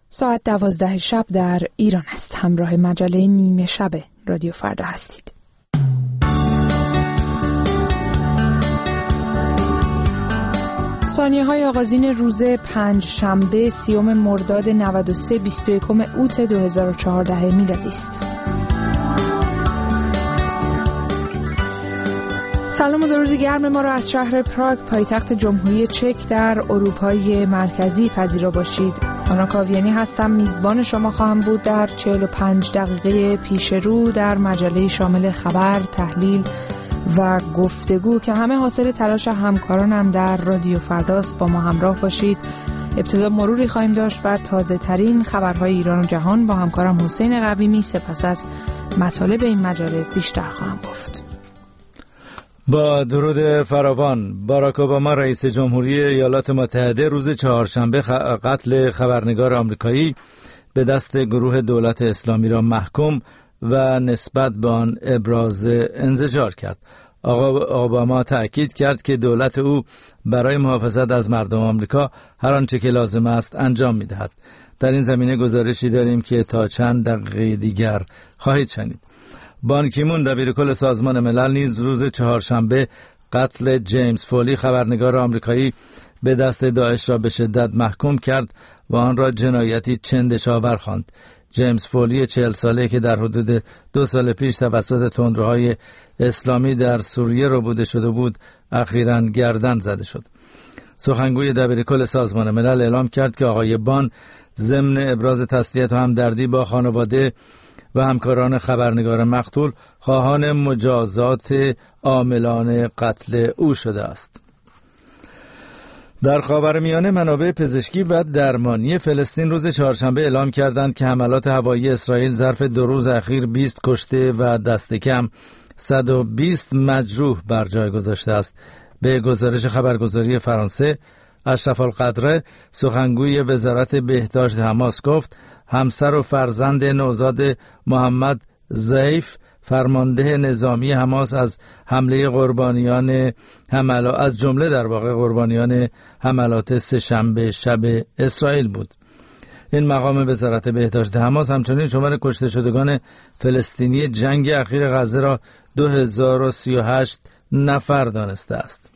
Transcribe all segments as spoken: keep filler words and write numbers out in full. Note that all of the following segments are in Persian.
ساعت دوازده شب در ایران است. همراه مجله نیمه شب رادیو فردا هستید. ثانیه های آغازین روز پنج شنبه سیوم مرداد نود و سه بیست و یکم اوت دو هزار و چهارده میلادی است. سلام و درود گرم ما را از شهر پراگ پایتخت جمهوری چک در اروپای مرکزی پذیرا باشید. آنا کاویانی هستم، میزبان شما خواهم بود در چهل و پنج دقیقه پیش رو در مجله شامل خبر، تحلیل و گفتگو که همه حاصل تلاش همکارانم در رادیو فرداست. با ما همراه باشید. ابتدا مروری خواهیم داشت بر تازه ترین خبرهای ایران و جهان با همکارم حسین قویمی. سپس از مطالب این مجله بیشتر خواهم گفت. با درود فراوان، باراک اوباما رئیس جمهوری ایالات متحده روز چهارشنبه قتل خبرنگار آمریکایی به دست گروه دولت اسلامی را محکوم و نسبت به آن ابراز انزجار کرد. آقا اوباما تأکید کرد که دولت او برای محافظت از مردم آمریکا هر آنچه که لازم است انجام می‌دهد. در این زمینه گزارشی داریم که تا چند دقیقه دیگر خواهید شنید. بان کی مون دبیرکل سازمان ملل نیز روز چهارشنبه قتل جیمز فولی خبرنگار آمریکایی به دست داعش را به شدت محکوم کرد و آن را جنایتی چندشاور خواند. جیمز فولی چهل ساله که در حدود دو سال پیش توسط تندروهای اسلامی در سوریه ربوده شده بود، اخیراً گردن زده شد. سخنگوی دبیرکل سازمان ملل اعلام کرد که آقای بان ضمن ابراز تسلیت و همدردی با خانواده و همکاران خبرنگار مقتول خواهان مجازات عاملان قتل او شده است. در خاورمیانه منابع پزشکی و درمانی فلسطین روز چهارشنبه اعلام کردند که حملات هوایی اسرائیل ظرف دو روز اخیر بیست کشته و دست کم صد و بیست مجروح بر جای گذاشته است. به گزارش خبرگزاری فرانسه، اشرف القدره سخنگوی وزارت بهداشت حماس گفت همسر و فرزند نوزاد محمد ضعیف فرمانده نظامی حماس از حمله قربانیان حملات از جمله در واقع قربانیان حملات سه‌شنبه شب اسرائیل بود. این مقام وزارت بهداشت حماس همچنین شمار کشته شدگان فلسطینی جنگ اخیر غزه را دو هزار و سی و هشت نفر دانسته است.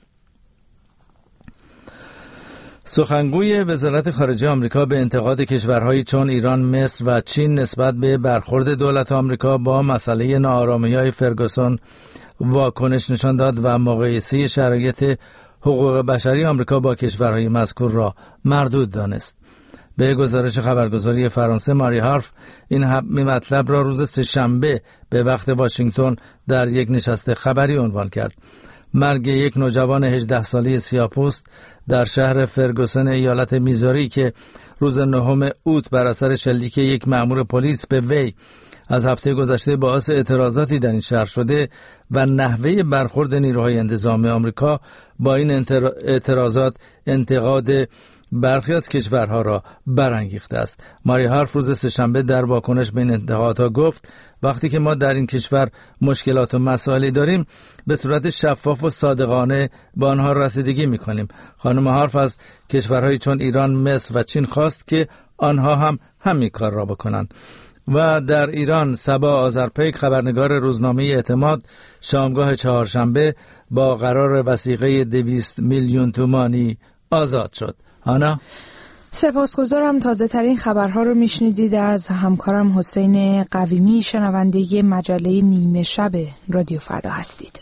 سخنگوی وزارت خارجه آمریکا به انتقاد کشورهایی چون ایران، مصر و چین نسبت به برخورد دولت آمریکا با مسئله ناآرامی‌های فرگوسون واکنش نشان داد و مقایسه شرایط حقوق بشری آمریکا با کشورهای مذکور را مردود دانست. به گزارش خبرگزاری فرانسه، ماری هارف این مطلب را روز سه‌شنبه به وقت واشنگتن در یک نشست خبری عنوان کرد. مرگ یک نوجوان هجده ساله سیاه‌پوست در شهر فرگوسن ایالت میزوری که روز نهم اوت بر اثر شلیک یک مأمور پلیس به وی از هفته گذشته باعث اعتراضاتی در این شهر شده و نحوه برخورد نیروهای انتظامی آمریکا با این اعتراضات انتقاد برخی از کشورها را برانگیخته است. ماری هارف روز سه‌شنبه در واکنش به این انتقادها گفت وقتی که ما در این کشور مشکلات و مسائلی داریم به صورت شفاف و صادقانه با آنها رسیدگی می‌کنیم. خانم هارف از کشورهای چون ایران، مصر و چین خواست که آنها هم همین کار را بکنند. و در ایران صبا آذرپیک خبرنگار روزنامه اعتماد شامگاه چهارشنبه با قرار وثیقه دویست میلیون تومانی آزاد شد. آنا؟ سپاسگزارم. تازه ترین خبرها رو میشنیدید از همکارم حسین قویمی. شنونده مجله نیمه شب رادیو فردا هستید.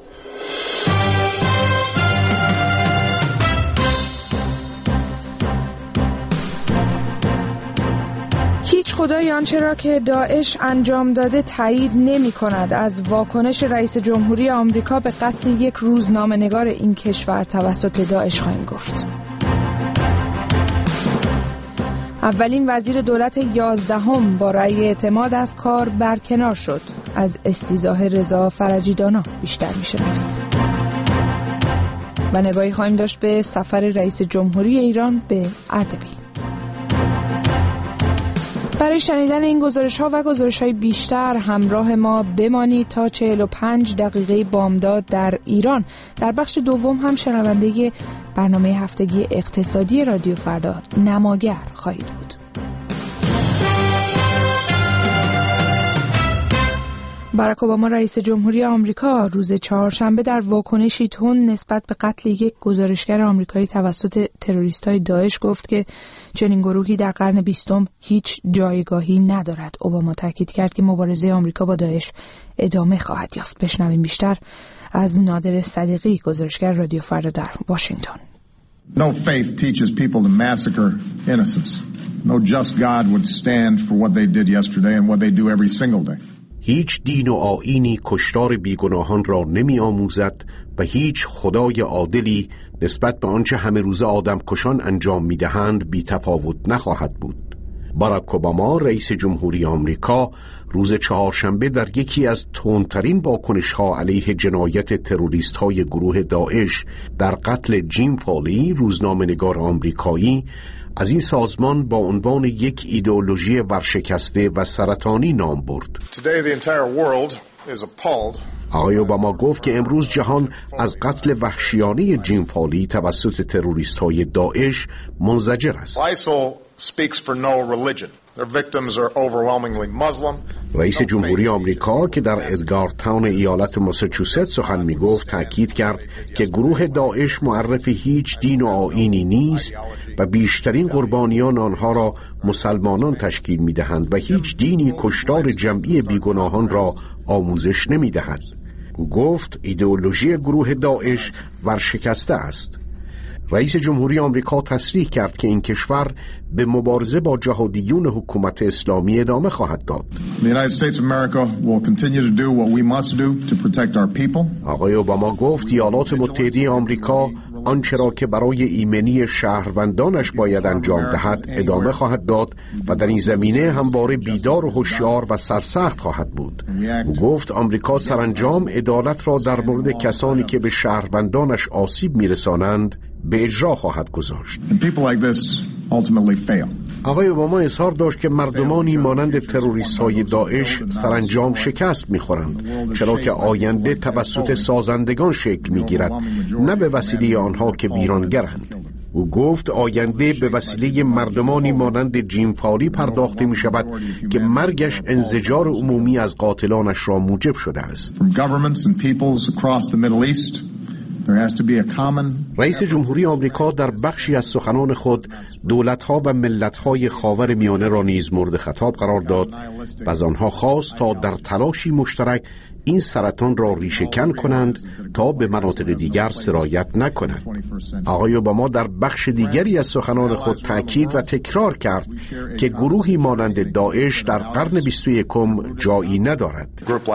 هیچ خدایی آنچه را که داعش انجام داده تایید نمی کند. از واکنش رئیس جمهوری آمریکا به قتل یک روزنامه‌نگار این کشور توسط داعش خواهیم گفت. اولین وزیر دولت یازدهم با رأی اعتماد از کار برکنار شد. از استیضاح رضا فرجیدانا بیشتر می‌شنوید. و نگاهی خواهیم داشت به سفر رئیس جمهوری ایران به اردبیل. برای شنیدن این گزارش‌ها و گزارش‌های بیشتر همراه ما بمانید تا چهل و پنج دقیقه بامداد در ایران. در بخش دوم هم شنونده برنامه هفتگی اقتصادی رادیو فردا نماگر خواهید بود. باراک اوباما رئیس جمهوری آمریکا روز چهارشنبه در واکنشی تند نسبت به قتل یک گزارشگر آمریکایی توسط تروریست‌های داعش گفت که چنین گروهی در قرن بیستم هیچ جایگاهی ندارد. اوباما تاکید کرد که مبارزه آمریکا با داعش ادامه خواهد یافت. بشنویم بیشتر از نادر صدیقی، گزارشگر رادیو فردا در واشنگتن. No faith teaches people to massacre innocents. No just God would stand for what they did yesterday and what they do every single day. هیچ دین و آیینی کشتار بیگناهان را نمی آموزد و هیچ خدای عادلی نسبت به آنچه همه روز آدم کشان انجام می دهند بی تفاوت نخواهد بود. باراک اوباما رئیس جمهوری آمریکا روز چهارشنبه در یکی از تندترین واکنش‌ها علیه جنایت تروریست‌های گروه داعش در قتل جیم فالی، روزنامه‌نگار آمریکایی، از این سازمان با عنوان یک ایدئولوژی ورشکسته و سرطانی نام برد. آقای اوباما گفت که امروز جهان از قتل وحشیانه جیم فالی توسط تروریست‌های داعش منزجر است. رئیس جمهوری آمریکا که در ادگارتاون ایالت ماساچوست سخن می گفت تأکید کرد که گروه داعش معرف هیچ دین و آیینی نیست و بیشترین قربانیان آنها را مسلمانان تشکیل می دهند و هیچ دینی کشتار جمعی بیگناهان را آموزش نمی دهد. او گفت ایدئولوژی گروه داعش ورشکسته است. رئیس جمهوری آمریکا تصریح کرد که این کشور به مبارزه با جهادیون حکومت اسلامی ادامه خواهد داد. آقای اوباما گفت ایالات متحده آمریکا آنچه را که برای ایمنی شهروندانش باید انجام دهد ادامه خواهد داد و در این زمینه همواره بیدار و هوشیار و سرسخت خواهد بود. او گفت آمریکا سرانجام عدالت را در مورد کسانی که به شهروندانش آسیب میرسانند به اجرا خواهد گذاشت. آقای اوباما اظهار داشت که مردمانی مانند تروریست‌های داعش سرانجام شکست می‌خورند، چرا که آینده توسط سازندگان شکل می‌گیرد، نه به وسیله آنها که ویرانگرند. او گفت آینده به وسیله مردمانی مانند جیم فالی پرداخته می‌شود که مرگش انزجار عمومی از قاتلانش را موجب شده است. رئیس جمهوری آمریکا در بخشی از سخنان خود دولت‌ها و ملت‌های خاورمیانه را نیز مورد خطاب قرار داد و از آنها خواست تا در تلاشی مشترک این سرطان را ریشه‌کن کنند تا به مناطق دیگر سرایت نکند. آقای اوباما در بخش دیگری از سخنان خود تأکید و تکرار کرد که گروهی مانند داعش در قرن بیست و یکم جایی ندارد.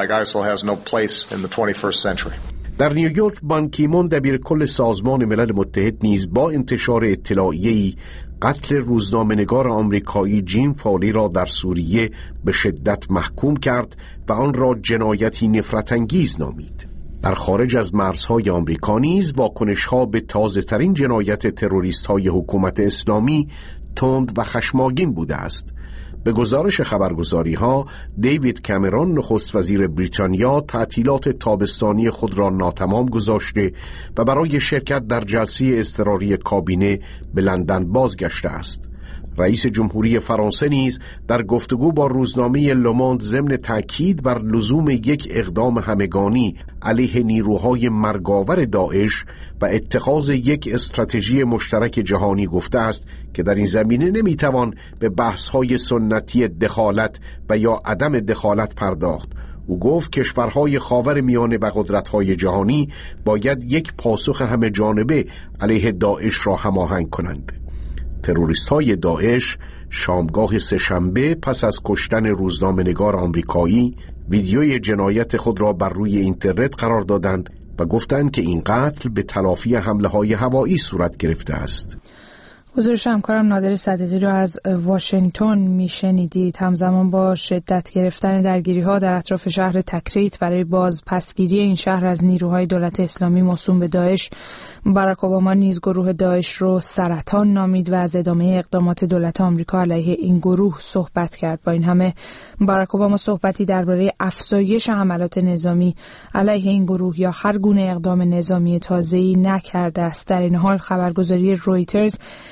در نیویورک بان کی مون دبیرکل سازمان ملل متحد نیز با انتشار اطلاعیه‌ای قتل روزنامه‌نگار آمریکایی جیم فالی را در سوریه به شدت محکوم کرد و آن را جنایتی نفرت انگیز نامید. در خارج از مرزهای آمریکا نیز واکنش‌ها به تازه‌ترین جنایت تروریست‌های حکومت اسلامی تند و خشمگین بوده است. به گزارش خبرگزاری‌ها، دیوید کامرون نخست وزیر بریتانیا تعطیلات تابستانی خود را ناتمام گذاشته و برای شرکت در جلسه اضطراری کابینه به لندن بازگشته است. رئیس جمهوری فرانسه نیز در گفتگو با روزنامه لوموند ضمن تأکید بر لزوم یک اقدام همگانی علیه نیروهای مرگاور داعش و اتخاذ یک استراتژی مشترک جهانی گفته است که در این زمینه نمیتوان به بحث‌های سنتی دخالت و یا عدم دخالت پرداخت. او گفت کشورهای خاورمیانه و قدرت‌های جهانی باید یک پاسخ همه جانبه علیه داعش را هماهنگ کنند. تروریست‌های داعش شامگاه سه‌شنبه پس از کشتن روزنامه‌نگار آمریکایی ویدیوی جنایت خود را بر روی اینترنت قرار دادند و گفتند که این قتل به تلافی حمله‌های هوایی صورت گرفته است. گزارش همکارم نادر صدیقی را از واشنگتن میشنیدید. همزمان با شدت گرفتن درگیری‌ها در اطراف شهر تکریت برای باز پسگیری این شهر از نیروهای دولت اسلامی موسوم به داعش، باراک اوباما نیز گروه داعش رو سرطان نامید و از ادامه اقدامات دولت آمریکا علیه این گروه صحبت کرد. با این همه باراک اوباما صحبتی درباره افزایش حملات نظامی علیه این گروه یا هر گونه اقدام نظامی تازه‌ای نکرده است. در این حال خبرگزاری رویترز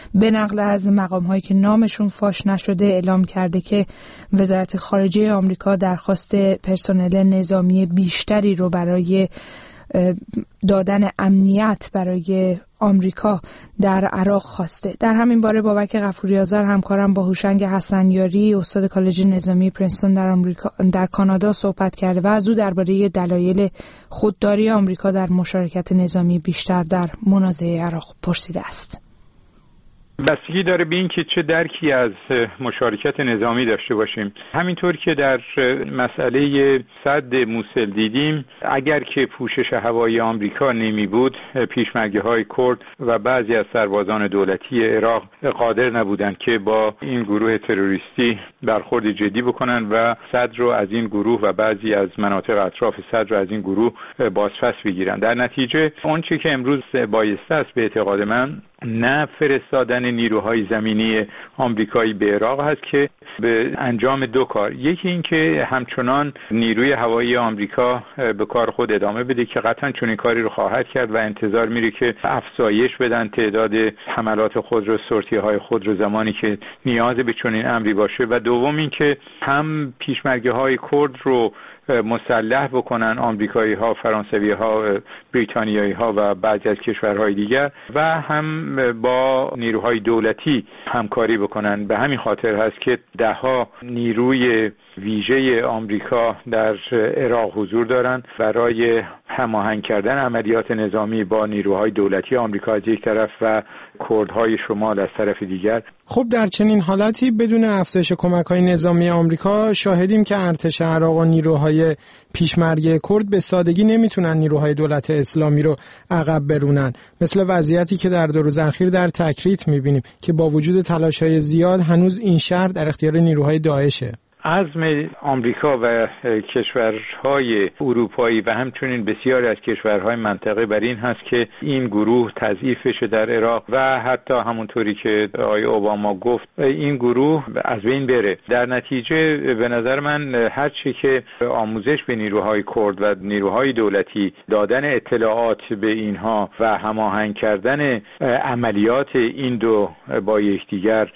به نقل از مقام‌هایی که نامشون فاش نشده اعلام کرده که وزارت خارجه آمریکا درخواست پرسنل نظامی بیشتری رو برای دادن امنیت برای آمریکا در عراق خواسته. در همین باره بابک غفوری آذر همکارم با هوشنگ حسنیاری استاد کالج نظامی پرنستون در آمریکا در کانادا صحبت کرده و از او درباره دلایل خودداری آمریکا در مشارکت نظامی بیشتر در منازعه عراق پرسیده است. بستگی داره به این که چه درکی از مشارکت نظامی داشته باشیم. همینطور که در مسئله سد موسل دیدیم، اگر که پوشش هوایی آمریکا نمی بود، پیشمرگه های کرد و بعضی از سربازان دولتی عراق قادر نبودند که با این گروه تروریستی برخورد جدی بکنن و سد رو از این گروه و بعضی از مناطق اطراف سد رو از این گروه بازپس بگیرن. در نتیجه اون چیزی که امروز بایسته است به اعتقاد من نه فرستادن نیروهای زمینی آمریکایی به عراق هست که به انجام دو کار. یکی این که همچنان نیروی هوایی آمریکا به کار خود ادامه بده که قطعا چنین کاری رو خواهد کرد و انتظار میره که افزایش بدن تعداد حملات خود رو، سورتی‌های خود رو زمانی که نیاز به چنین امری باشه. و دوم این که هم پیشمرگه‌های کرد رو مسلح بکنن، آمریکایی ها، فرانسوی ها، بریتانیایی ها و بعضی از کشورهای دیگر، و هم با نیروهای دولتی همکاری بکنن. به همین خاطر هست که ده ها نیروی ویژه آمریکا در عراق حضور دارند برای هماهنگ کردن عملیات نظامی با نیروهای دولتی آمریکا از یک طرف و کردهای شمال از طرف دیگر. خب در چنین حالتی بدون افزایش کمک‌های نظامی آمریکا شاهدیم که ارتش عراق و نیروهای پیشمرگه کرد به سادگی نمیتونن نیروهای دولت اسلامی رو عقب برونن، مثل وضعیتی که در دو روز اخیر در تکریت میبینیم که با وجود تلاش‌های زیاد هنوز این شهر در اختیار نیروهای داعشه. عزم آمریکا و کشورهای اروپایی و همچنین بسیاری از کشورهای منطقه بر این هست که این گروه تضعیف بشه در عراق و حتی همونطوری که آقای اوباما گفت این گروه از بین بره. در نتیجه به نظر من هر چی که آموزش به نیروهای کرد و نیروهای دولتی، دادن اطلاعات به اینها و هماهنگ کردن عملیات این دو با یکدیگر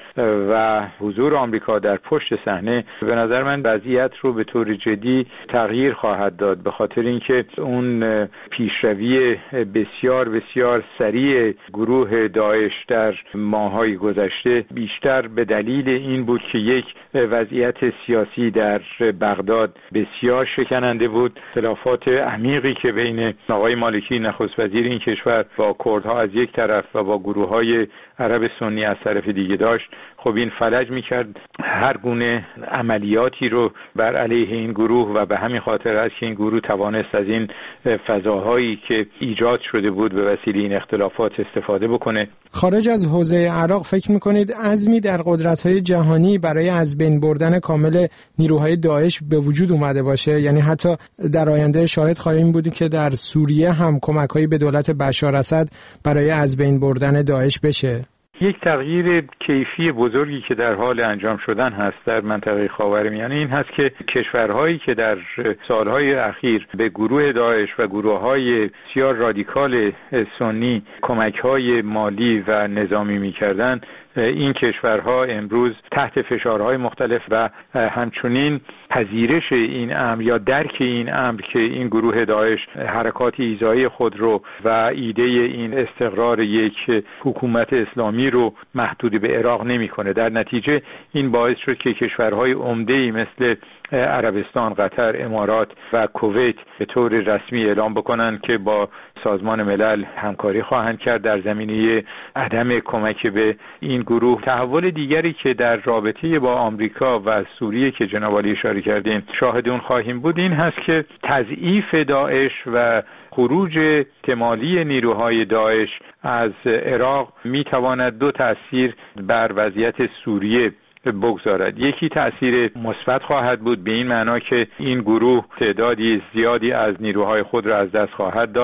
و حضور آمریکا در پشت صحنه به نظر من وضعیت رو به طور جدی تغییر خواهد داد، به خاطر اینکه اون پیشروی بسیار بسیار سریع گروه داعش در ماه‌های گذشته بیشتر به دلیل این بود که یک وضعیت سیاسی در بغداد بسیار شکننده بود، اختلافات عمیقی که بین آقای مالکی نخست وزیر این کشور با کردها از یک طرف و با گروه‌های عرب سنی از طرف دیگه داشت، خب این فلج می‌کرد هر گونه عملیاتی رو بر علیه این گروه و به همین خاطر است که این گروه توانست از این فضاهایی که ایجاد شده بود به وسیله این اختلافات استفاده بکنه. خارج از حوزه عراق فکر می‌کنید عزمی در قدرت‌های جهانی برای از بین بردن کامل نیروهای داعش به وجود اومده باشه؟ یعنی حتی در آینده شاهد خواهیم بود که در سوریه هم کمک‌هایی به دولت بشار اسد برای از بین بردن داعش بشه؟ یک تغییر کیفی بزرگی که در حال انجام شدن هست در منطقه خاورمیانه این هست که کشورهایی که در سالهای اخیر به گروه داعش و گروه‌های بسیار رادیکال سنی کمک‌های مالی و نظامی می‌کردن، این کشورها امروز تحت فشارهای مختلف و همچنین پذیرش این امر یا درک این امر که این گروه داعش حرکات ایذایی خود رو و ایده این استقرار یک حکومت اسلامی رو محدود به عراق نمی‌کنه. در نتیجه این باعث شد که کشورهای عمده‌ای مثل عربستان، قطر، امارات و کویت به طور رسمی اعلام بکنن که با سازمان ملل همکاری خواهند کرد در زمینه عدم کمک به این گروه. تحول دیگری که در رابطه با آمریکا و سوریه که جناب عالی اشاره کردین شاهد اون خواهیم بود این هست که تضعیف داعش و خروج احتمالی نیروهای داعش از عراق میتواند دو تأثیر بر وضعیت سوریه بگذارد. یکی تأثیر مثبت خواهد بود به این معنا که این گروه تعدادی زیادی از نیروهای خود را از دست خواهد داد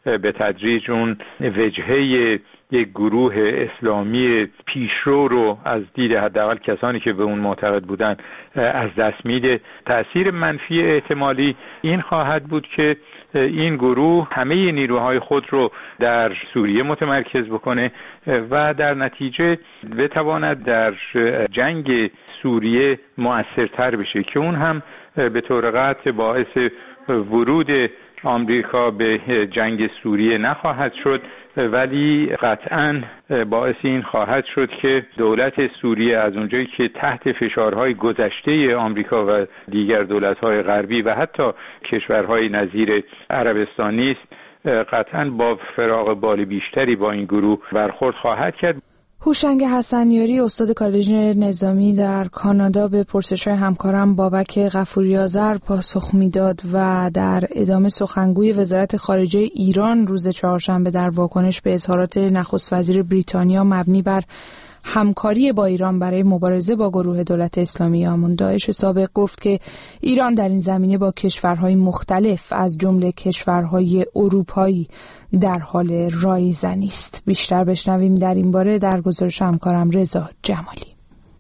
به تدریج اون وجهه یک گروه اسلامی پیشرو رو از دید حداقل کسانی که به اون معتقد بودن از دست میده. تأثیر منفی احتمالی این خواهد بود که این گروه همه نیروهای خود رو در سوریه متمرکز بکنه و در نتیجه بتواند در جنگ سوریه مؤثرتر بشه که اون هم به طور قطع باعث ورود آمریکا به جنگ سوریه نخواهد شد، ولی قطعاً باعث این خواهد شد که دولت سوریه از اونجایی که تحت فشارهای گذشته آمریکا و دیگر دولت‌های غربی و حتی کشورهای نظیر عربستان نیست، قطعاً با فراغ بال بیشتری با این گروه برخورد خواهد کرد. هوشنگ حسنیاری استاد کالج نظامی در کانادا به پرسش‌های همکارم بابک غفوری‌آذر پاسخ میداد و در ادامه سخنگوی وزارت خارجه ایران روز چهارشنبه در واکنش به اظهارات نخست وزیر بریتانیا مبنی بر همکاری با ایران برای مبارزه با گروه دولت اسلامی یا همون داعش سابق گفت که ایران در این زمینه با کشورهای مختلف از جمله کشورهای اروپایی در حال رایزنی است. بیشتر بشنویم در این باره در گزارش همکارم رضا جمالی.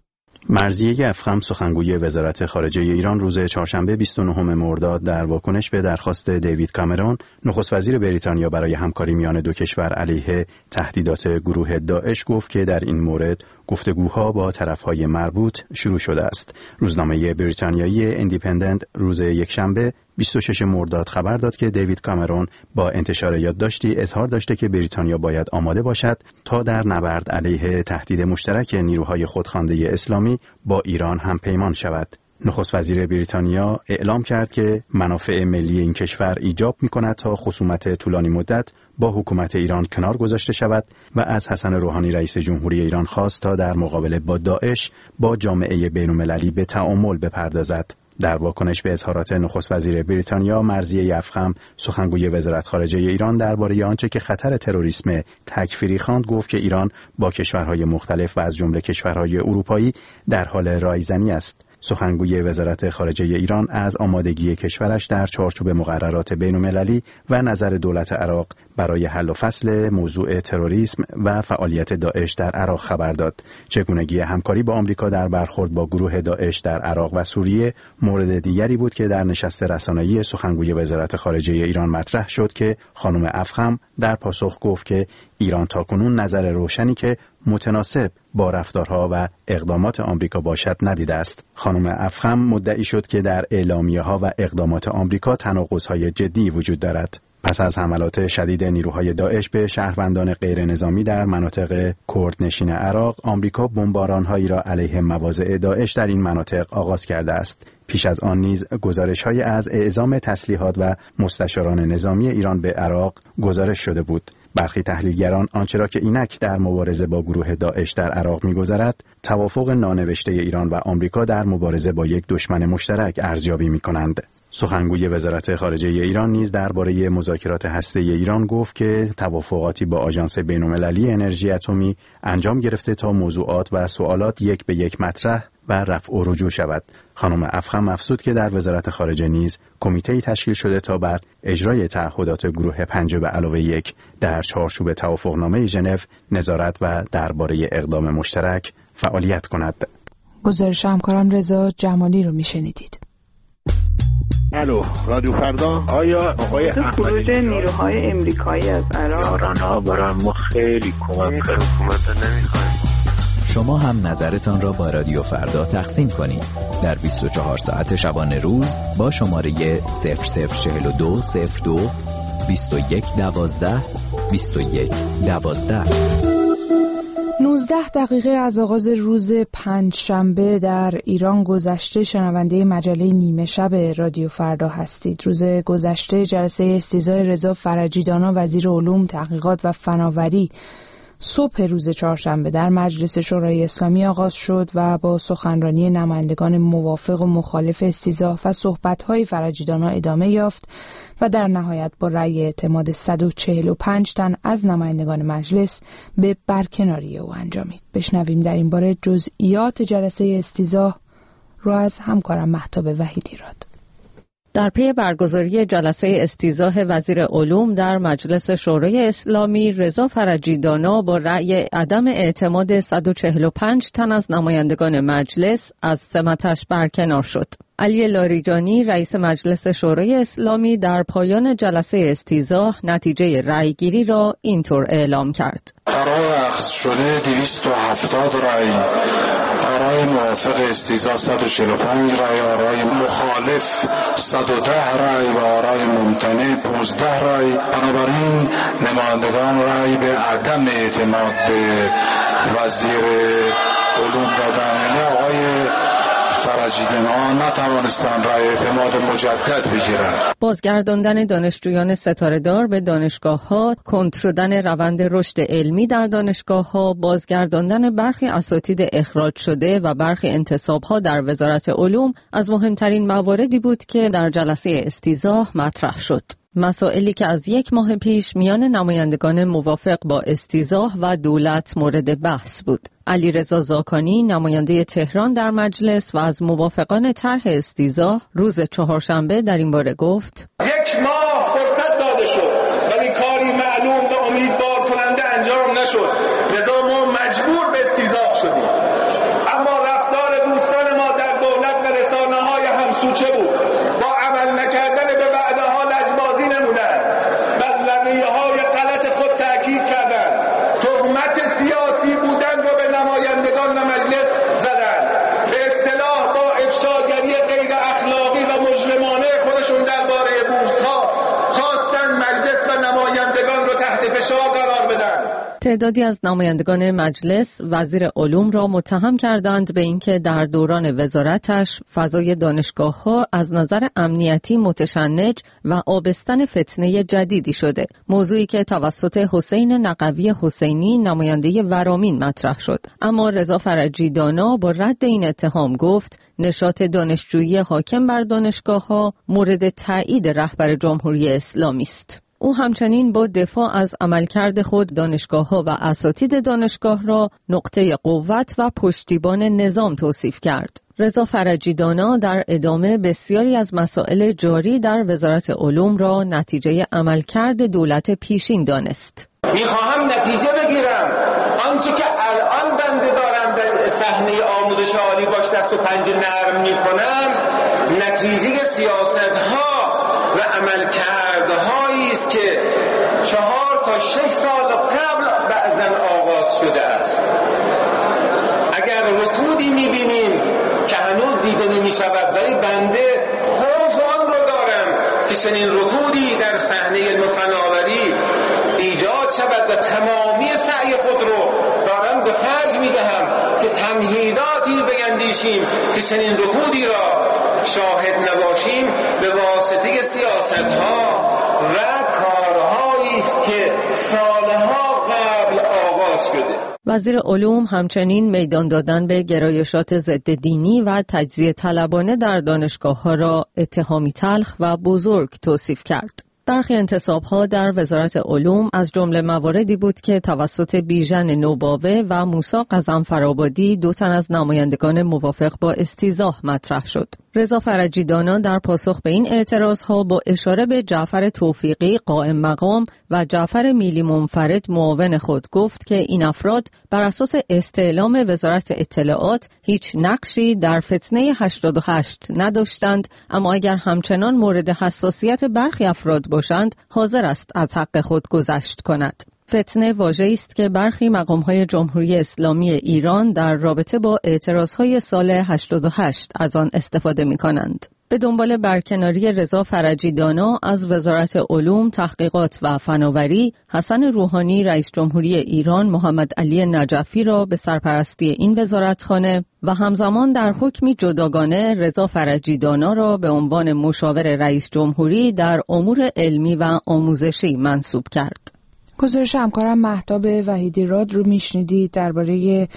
مرضیه افخم سخنگوی وزارت خارجه ایران روز چهارشنبه بیست و نهم مرداد در واکنش به درخواست دیوید کامرون نخست وزیر بریتانیا برای همکاری میان دو کشور علیه تهدیدات گروه داعش گفت که در این مورد گفتگوها با طرفهای مربوط شروع شده است. روزنامه بریتانیایی ایندیپندنت روز یکشنبه بیست و ششم مرداد خبر داد که دیوید کامرون با انتشار یادداشتی اظهار داشته که بریتانیا باید آماده باشد تا در نبرد علیه تهدید مشترک نیروهای خودخوانده اسلامی با ایران هم پیمان شود. نخست وزیر بریتانیا اعلام کرد که منافع ملی این کشور ایجاب می‌کند تا خصومت طولانی مدت با حکومت ایران کنار گذاشته شود و از حسن روحانی رئیس جمهوری ایران خواست تا در مقابله با داعش با جامعه بین‌المللی به تعامل بپردازد. در واکنش به اظهارات نخست وزیر بریتانیا، مرضیه افخم سخنگوی وزارت خارجه ایران درباره آنچه که خطر تروریسم تکفیری خواند گفت که ایران با کشورهای مختلف و از جمله کشورهای اروپایی در حال رایزنی است. سخنگوی وزارت خارجه ایران از آمادگی کشورش در چارچوب مقررات بین‌المللی و نظر دولت عراق برای حل و فصل موضوع تروریسم و فعالیت داعش در عراق خبر داد. چگونگی همکاری با آمریکا در برخورد با گروه داعش در عراق و سوریه مورد دیگری بود که در نشست رسانه‌ای سخنگوی وزارت خارجه ایران مطرح شد که خانم افخم در پاسخ گفت که ایران تاکنون نظر روشنی که متناسب با رفتارها و اقدامات آمریکا باشد ندیده است. خانم افخم مدعی شد که در اعلامیه‌ها و اقدامات آمریکا تناقض‌های جدی وجود دارد. پس از حملات شدید نیروهای داعش به شهروندان غیر نظامی در مناطق کردنشین عراق، آمریکا بمباران‌هایی را علیه مواضع داعش در این مناطق آغاز کرده است. پیش از آن نیز گزارش‌هایی از اعزام تسلیحات و مستشاران نظامی ایران به عراق گزارش شده بود. برخی تحلیلگران آنچه را که اینک در مبارزه با گروه داعش در عراق می‌گذرد، توافق نانوشته ایران و آمریکا در مبارزه با یک دشمن مشترک ارزیابی می‌کنند. سخنگوی وزارت خارجه ایران نیز درباره مذاکرات هسته‌ای ایران گفت که توافقاتی با آژانس بین‌المللی انرژی اتمی انجام گرفته تا موضوعات و سوالات یک به یک مطرح و رفع و رجوع شود. خانم افخم افزود که در وزارت خارجه نیز کمیته‌ای تشکیل شده تا بر اجرای تعهدات گروه پنج به علاوه یک در چارچوب توافقنامه ژنو نظارت و درباره اقدام مشترک فعالیت کند. گزارش همکارم رضا جمالی رو میشنیدید. الو رادیو فردا. آیا آقای خروج نیروهای امریکایی از عراق یاران‌ها برای ما خیلی کمک کرد. حکومت نمیخوایم. شما هم نظرتان را با رادیو فردا تقسیم کنید در بیست و چهار ساعت شبانه روز با شماره صفر صفر چهل و دو صفر دو بیست و یک دوازده بیست و یک دوازده. نوزده دقیقه از آغاز روز پنجشنبه در ایران گذشته شنونده مجله نیمه شب رادیو فردا هستید. روز گذشته جلسه استیضاح رضا فرجیدانا وزیر علوم، تحقیقات و فناوری صبح روز چهارشنبه در مجلس شورای اسلامی آغاز شد و با سخنرانی نمایندگان موافق و مخالف استیضاح و صحبت‌های فرجیدانا ادامه یافت و در نهایت با رأی اعتماد صد و چهل و پنج تن از نمایندگان مجلس به برکناری او انجامید. بشنویم در این باره جزئیات جلسه استیضاح را از همکارم مهتاب وحیدی راد. در پی برگزاری جلسه استیضاح وزیر علوم در مجلس شورای اسلامی، رضا فرجی دانا با رأی عدم اعتماد صد و چهل و پنج تن از نمایندگان مجلس از سمتش برکنار شد. علی لاریجانی رئیس مجلس شورای اسلامی در پایان جلسه استیضاح نتیجه رأیگیری را اینطور اعلام کرد: برای اخذ شده دویست و هفتاد رأی، آرای موافق استیضاح صد و چهل و پنج رأی، آرای مخالف صد و ده رأی و آرای ممتنع پانزده رأی. بنابراین نمایندگان رأی به عدم اعتماد به وزیر علوم دادن، یعنی آقای فرجی دانا نتوانستند رأی اعتماد مجدد بگیرند. بازگرداندن دانشجویان ستاره دار به دانشگاه‌ها، کند شدن روند رشد علمی در دانشگاه‌ها، بازگرداندن برخی اساتید اخراج شده و برخی انتصاب‌ها در وزارت علوم از مهمترین مواردی بود که در جلسه استیضاح مطرح شد. مسائلی که از یک ماه پیش میان نمایندگان موافق با استیضاح و دولت مورد بحث بود. علیرضا زاکانی نماینده تهران در مجلس و از موافقان طرح استیضاح روز چهارشنبه در این باره گفت: یک ماه فرصت داده شد ولی کاری معلوم و امیدوار کننده انجام نشد، لذا ما مجبور به استیضاح شدیم. اما رفتار دوستان ما در دولت و رسانه‌های همسوچه بود، با عمل نکردن به وعده‌ها لجبازی نمودند، بر لقیه‌های غلط خود تأکید کردند، تهمت سیاسی بودن رو به نمایندگان و مجلس زدند، به اصطلاح با افشاگری غیر اخلاقی و مجرمانه خودشون درباره بورس‌ها خواستن مجلس و نمایندگان رو تحت فشار قرار بدن. تعدادی از نمایندگان مجلس وزیر علوم را متهم کردند به اینکه در دوران وزارتش فضای دانشگاه‌ها از نظر امنیتی متشنج و آبستن فتنه جدیدی شده، موضوعی که توسط حسین نقوی حسینی نماینده ورامین مطرح شد. اما رضا فرجی دانا با رد این اتهام گفت نشاط دانشجویی حاکم بر دانشگاه‌ها مورد تایید رهبر جمهوری اسلامی است. او همچنین با دفاع از عملکرد خود دانشگاه‌ها و اساتید دانشگاه را نقطه قوت و پشتیبان نظام توصیف کرد. رضا فرجی دانا در ادامه بسیاری از مسائل جاری در وزارت علوم را نتیجه عملکرد دولت پیشین دانست. میخواهم نتیجه بگیرم آنچه که الان بنده دارم در صحنه آموزش عالی باش دست و پنجه نرم میکنم، نتیجه سیاست‌ها و عملکردهایی است که چهار تا شش سال قبل بعضن آغاز شده است. اگر رکودی میبینیم که هنوز دیده نمیشود، ولی بنده خوف آن رو دارم که چنین رکودی در صحنه علم و فناوری ایجاد شود و تمامی سعی خود رو دارم به خرج میدهم که تمهیداتی بیندیشیم که چنین رکودی را شاهد نباشیم به واسطه سیاست‌ها و کارهایی است که سالها قبل آغاز شده. وزیر علوم همچنین میدان دادن به گرایشات ضد دینی و تجزیه طلبانه در دانشگاه‌ها را اتهامی تلخ و بزرگ توصیف کرد. برخی انتصاب‌ها در وزارت علوم از جمله مواردی بود که توسط بیژن نوباوه و موسی غضنفرآبادی دو تن از نمایندگان موافق با استیضاح مطرح شد. رضا فرجی دانا در پاسخ به این اعتراضها با اشاره به جعفر توفیقی قائم مقام و جعفر میلی منفرد معاون خود گفت که این افراد بر اساس استعلام وزارت اطلاعات هیچ نقشی در فتنه هشتاد و هشت نداشتند، اما اگر همچنان مورد حساسیت برخی افراد باشند حاضر است از حق خود گذشت کند. فتنه واژه‌ای است که برخی مقام‌های جمهوری اسلامی ایران در رابطه با اعتراضهای سال هشتاد و هشت از آن استفاده می‌کنند. به دنبال برکناری رضا فرجی دانا از وزارت علوم، تحقیقات و فناوری، حسن روحانی رئیس جمهوری ایران محمد علی نجفی را به سرپرستی این وزارتخانه و همزمان در حکمی جداگانه رضا فرجی دانا را به عنوان مشاور رئیس جمهوری در امور علمی و آموزشی منصوب کرد. گزارش همکارم مهتاب وحیدی راد رو میشنیدید درباره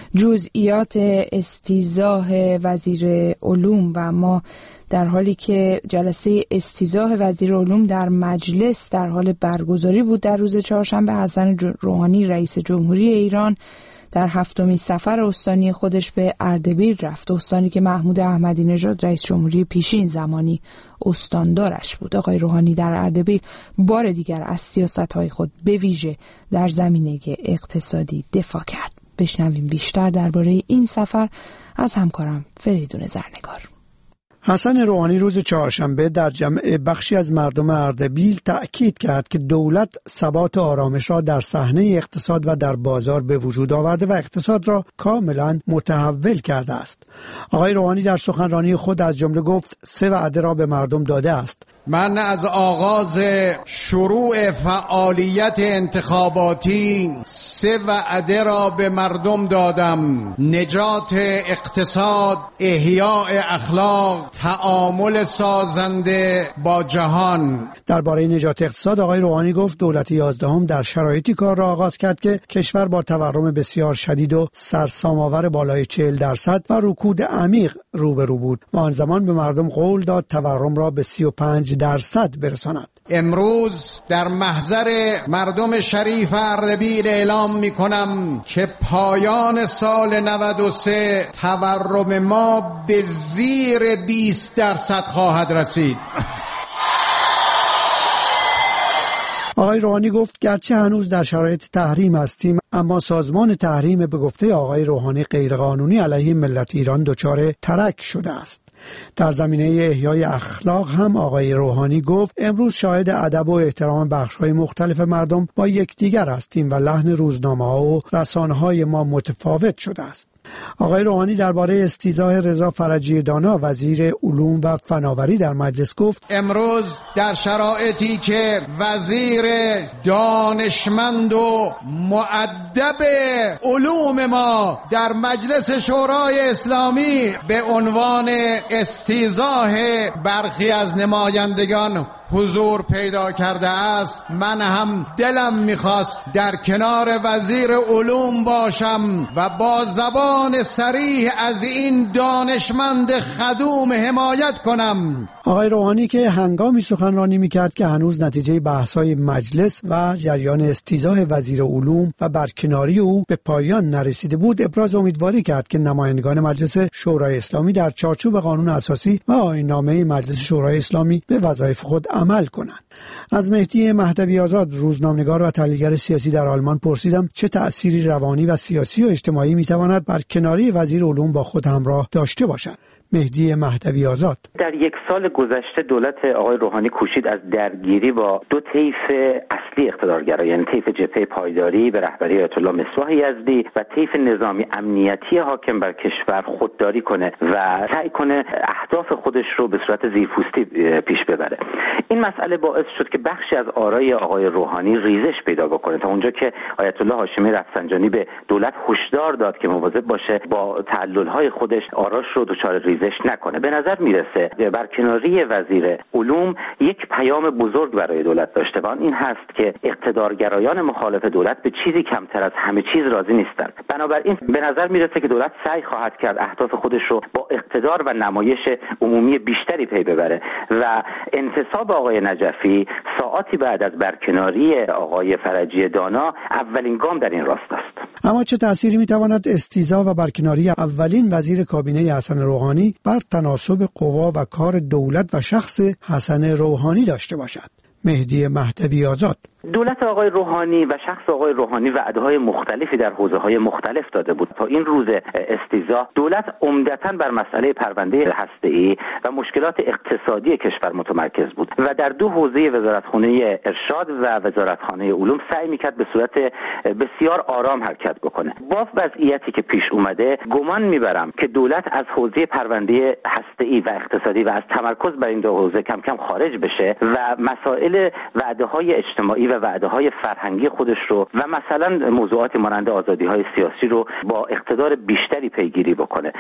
جزئیات استیضاح وزیر علوم و ما در حالی که جلسه استیضاح وزیر علوم در مجلس در حال برگزاری بود در روز چهارشنبه، حسن روحانی رئیس جمهوری ایران در هفتمین سفر استانی خودش به اردبیل رفت، استانی که محمود احمدی نژاد رئیس جمهوری پیشین زمانی استاندارش بود. آقای روحانی در اردبیل بار دیگر از سیاست‌های خود به ویژه در زمینه اقتصادی دفاع کرد. بشنویم بیشتر درباره این سفر از همکارم فریدون زرنگار. حسن روحانی روز چهارشنبه در جمع بخشی از مردم اردبیل تأکید کرد که دولت ثبات و آرامش را در صحنه اقتصاد و در بازار به وجود آورده و اقتصاد را کاملا متحول کرده است. آقای روحانی در سخنرانی خود از جمله گفت سه وعده را به مردم داده است. من از آغاز شروع فعالیت انتخاباتی سه وعده را به مردم دادم: نجات اقتصاد، احیاء اخلاق، تعامل سازنده با جهان. درباره نجات اقتصاد آقای روحانی گفت دولت یازدهم در شرایطی کار را آغاز کرد که کشور با تورم بسیار شدید و سرسام‌آور بالای چهل درصد و رکود عمیق روبرو بود و آن زمان به مردم قول داد تورم را به سی و پنج درصد برساند. امروز در محضر مردم شریف اردبیل اعلام می کنم که پایان سال نود و سه تورم ما به زیر بیست درصد خواهد رسید. آقای روحانی گفت گرچه هنوز در شرایط تحریم هستیم، اما سازمان تحریم به گفته آقای روحانی غیرقانونی علیه ملت ایران دچار ترک شده است. در زمینه احیای اخلاق هم آقای روحانی گفت امروز شاهد ادب و احترام بخش‌های مختلف مردم با یکدیگر هستیم و لحن روزنامه‌ها و رسانه‌های ما متفاوت شده است. آقای روحانی درباره استیضاح رضا فرجی دانا وزیر علوم و فناوری در مجلس گفت امروز در شرایطی که وزیر دانشمند و مؤدب علوم ما در مجلس شورای اسلامی به عنوان استیضاح برخی از نمایندگان حضور پیدا کرده است، من هم دلم میخواست در کنار وزیر علوم باشم و با زبان صریح از این دانشمند خدوم حمایت کنم. آقای روحانی که هنگامی سخنرانی میکرد که هنوز نتیجه بحث‌های مجلس و جریان استیضاح وزیر علوم و برکناری او به پایان نرسیده بود، ابراز امیدواری کرد که نمایندگان مجلس شورای اسلامی در چارچوب قانون اساسی و آیین‌نامه مجلس شورای اسلامی به وظایف خود عمل کنند. از مهدی مهدوی آزاد روزنامه‌نگار و تحلیلگر سیاسی در آلمان پرسیدم چه تأثیری روانی و سیاسی و اجتماعی میتواند برکناری وزیر علوم با خود همراه داشته باشد. مهدی مهدوی آزاد: در یک سال گذشته دولت آقای روحانی کوشید از درگیری با دو طیف اصلی اقتدارگرا، یعنی طیف جبهه پایداری به رهبری آیت الله مصباح یزدی و طیف نظامی امنیتی حاکم بر کشور خودداری کنه و سعی کنه اهداف خودش رو به صورت زیرپوستی پیش ببره. این مسئله باعث شد که بخشی از آرای آقای روحانی ریزش پیدا بکنه، تا اونجا که آیت الله هاشمی رفسنجانی به دولت هشدار داد که مواظب باشه با تعلل‌های خودش آراش رو دچار ریزش نکنه. به نظر میرسه برکناری وزیر علوم یک پیام بزرگ برای دولت داشته و این هست که اقتدارگرایان مخالف دولت به چیزی کمتر از همه چیز راضی نیستند. بنابراین به نظر میرسه که دولت سعی خواهد کرد اهداف خودش رو با اقتدار و نمایش عمومی بیشتری پی ببره و انتصاب آقای نجفی ساعاتی بعد از برکناری آقای فرجی دانا اولین گام در این راست است. اما چه تأثیری میتواند استیضاح و برکناری اولین وزیر کابینه حسن روحانی بر تناسب قوا و کار دولت و شخص حسن روحانی داشته باشد؟ مهدی مهدوی آزاد: دولت آقای روحانی و شخص آقای روحانی وعده‌های مختلفی در حوزه‌های مختلف داده بود. تا این روز استیضاح دولت عمدتاً بر مسئله پرونده هسته‌ای و مشکلات اقتصادی کشور متمرکز بود و در دو حوزه وزارتخانه ارشاد و وزارتخانه علوم سعی می‌کرد به صورت بسیار آرام حرکت بکنه. با وضعیتی که پیش اومده گمان می‌برم که دولت از حوزه پرونده هسته‌ای و اقتصادی و از تمرکز بر این دو حوزه کم کم خارج بشه و مسائل وعده‌های اجتماعی و وعده‌های فرهنگی خودش رو و مثلا موضوعات مانند آزادی‌های سیاسی رو با اقتدار بیشتری پیگیری بکنه.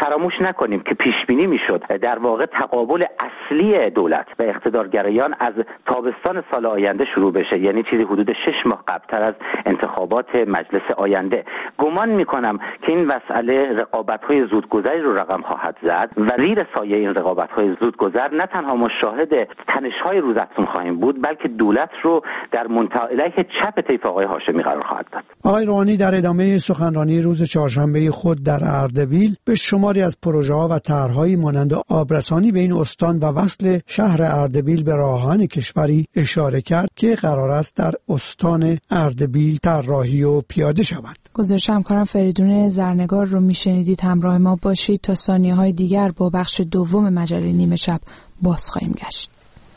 فراموش نکنیم که پیش بینی میشد در واقع تقابل اصلی دولت و اقتدارگرایان از تابستان سال آینده شروع بشه، یعنی چیزی حدود شش ماه قبلتر از انتخابات مجلس آینده. گمان میکنم که این مسئله رقابت‌های زودگذری رو رقم خواهد زد و زیر سایه این رقابت‌های زودگذر نه تنها ما شاهد تنش‌های روزافزون خواهیم بود، بلکه دولت رو در منطقه علیه چپ طیف آقای هاشمی قرار خواهد داد. آقای روحانی در ادامه سخنرانی روز چهارشنبه خود در اردبیل به شماری از پروژه‌ها و طرح‌های مانند آبرسانی به این استان و وصل شهر اردبیل به راه‌آهن کشوری اشاره کرد که قرار است در استان اردبیل طراحی و پیاده شود. گزارش همکارم فریدون زرنگار رو میشنیدید. همراه ما باشید تا ثانیه‌های دیگر با بخش دوم مجله نیمه شب باز خواهیم گشت.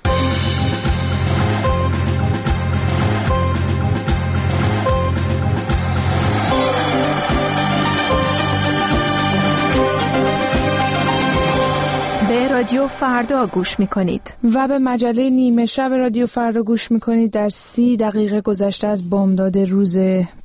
رادیو فردا گوش میکنید و به مجله نیمه شب رادیو فردا گوش میکنید. در سی دقیقه گذشته از بامداد روز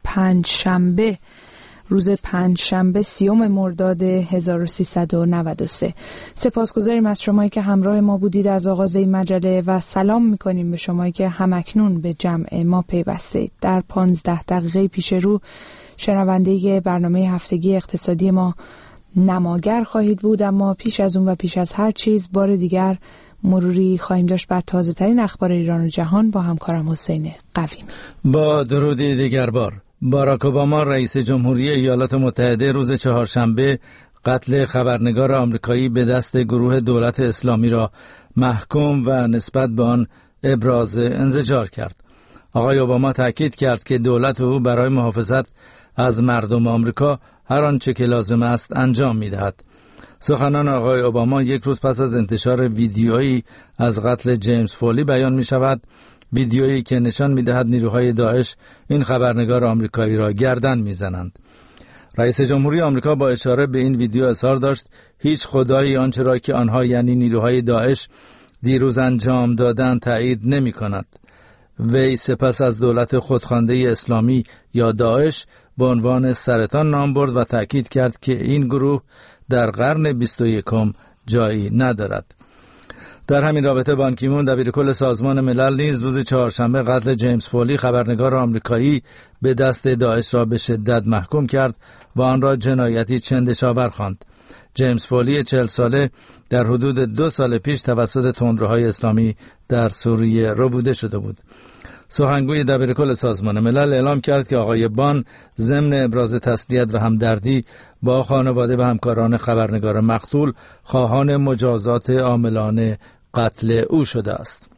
پنجشنبه روز پنجشنبه سیوم مرداد هزار و سیصد و نود و سه. سپاسگزاریم از شمایی که همراه ما بودید از آغاز این مجله و سلام میکنیم به شمایی که همکنون به جمع ما پیوستید. در پانزده دقیقه پیش رو شنونده برنامه هفتگی اقتصادی ما نماگر خواهید بود، اما پیش از اون و پیش از هر چیز بار دیگر مروری خواهیم داشت بر تازه ترین اخبار ایران و جهان با همکارم حسین قویمی. با درودی دیگر بار، باراک اوباما رئیس جمهوری ایالات متحده روز چهارشنبه قتل خبرنگار آمریکایی به دست گروه دولت اسلامی را محکوم و نسبت به آن ابراز انزجار کرد. آقای اوباما تاکید کرد که دولت او برای محافظت از مردم آمریکا هر آنچه که لازم است انجام می‌دهد. سخنان آقای اوباما یک روز پس از انتشار ویدیویی از قتل جیمز فولی بیان می‌شود، ویدیویی که نشان می‌دهد نیروهای داعش این خبرنگار آمریکایی را گردن می‌زنند. رئیس جمهوری آمریکا با اشاره به این ویدیو اظهار داشت هیچ خدایی آنچه را که آنها یعنی نیروهای داعش دیروز انجام دادند تایید نمی‌کند. وی سپس از دولت خودخوانده اسلامی یا داعش به عنوان سرطان نام برد و تأکید کرد که این گروه در قرن بیست و یکم جایی ندارد. در همین رابطه بان کی مون دبیرکل سازمان ملل نیز روز چهارشنبه قتل جیمز فولی خبرنگار آمریکایی به دست داعش را به شدت محکوم کرد و آن را جنایتی چندشاور خواند. جیمز فولی چهل ساله در حدود دو سال پیش توسط تندروهای اسلامی در سوریه ربوده شده بود. سخنگوی دبیرکل سازمان ملل اعلام کرد که آقای بان ضمن ابراز تسلیت و همدردی با خانواده و همکاران خبرنگار مقتول خواهان مجازات عاملان قتل او شده است.